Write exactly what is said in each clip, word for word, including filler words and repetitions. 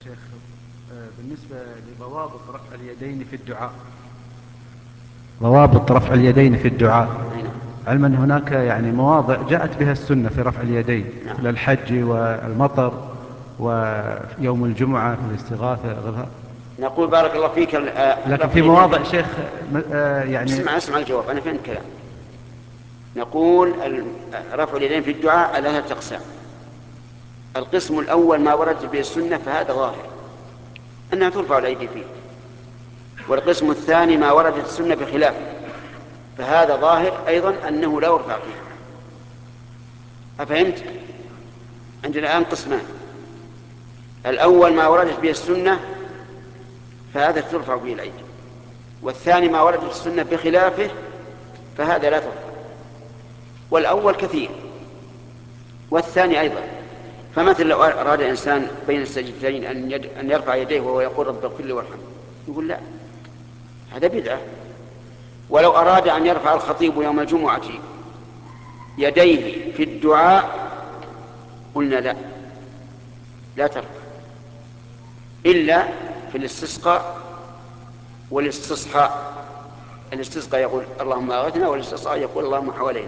شيخ، بالنسبة لضوابط رفع اليدين في الدعاء ضوابط رفع اليدين في الدعاء علما هناك يعني مواضع جاءت بها السنة في رفع اليدين مثل الحج والمطر ويوم الجمعة في الاستغاثة غيرها. نقول بارك الله فيك. لكن في مواضع شيخ يعني اسمع اسمع الجواب، أنا فهمت كلام. نقول رفع اليدين في الدعاء على ثلاثة أقسام. القسم الأول ما ورد به السنة فهذا ظاهر أنها ترفع الأيدي فيه، والقسم الثاني ما وردت السنة بخلافه فهذا ظاهر أيضا أنه لا يرفع فيه. أفهمت؟ عندنا الآن قسمان: الأول ما وردت به السنة فهذا ترفع به الأيدي، والثاني ما وردت السنة بخلافه فهذا لا ترفع. والأول كثير والثاني أيضا. فمثل لو أراد إنسان بين السجدتين أن, يد... أن يرفع يديه وهو يقول رب اغفر لي وارحمني، يقول لا، هذا بدعة. ولو أراد أن يرفع الخطيب يوم الجمعة يديه في الدعاء قلنا لا، لا ترفع إلا في الاستسقاء والاستصحاء. الاستسقاء يقول اللهم أغثنا، والاستصحاء يقول اللهم حوالينا.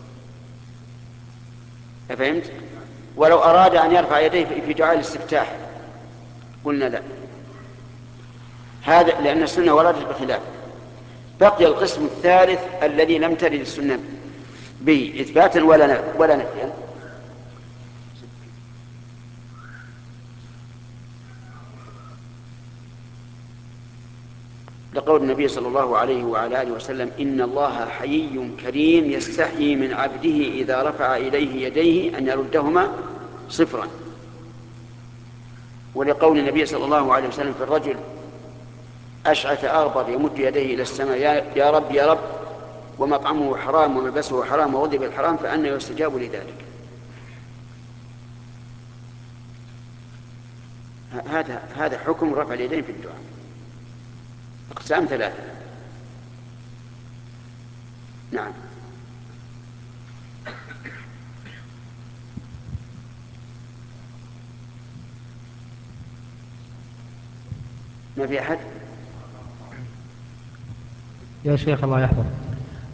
فهمت؟ ولو أراد أن يرفع يديه في دعاء الاستفتاح قلنا لا، هذا لأن السنة وردت بخلاف. بقي القسم الثالث الذي لم ترد السنة به إثباتا ولا ولا نفيا. لقول النبي صلى الله عليه وعلى آله وسلم إن الله حيي كريم يستحيي من عبده إذا رفع إليه يديه أن يردهما صفرا. ولقول النبي صلى الله عليه وسلم في الرجل أشعث أغبر يمد يديه إلى السماء يا رب يا رب ومطعمه حرام وملبسه حرام وغضب بالحرام فأنى يستجاب لذلك. هذا هذا حكم رفع اليدين في الدعاء. أقسام ثلاثة. نعم. ما في أحد؟ يا شيخ الله يحفظك،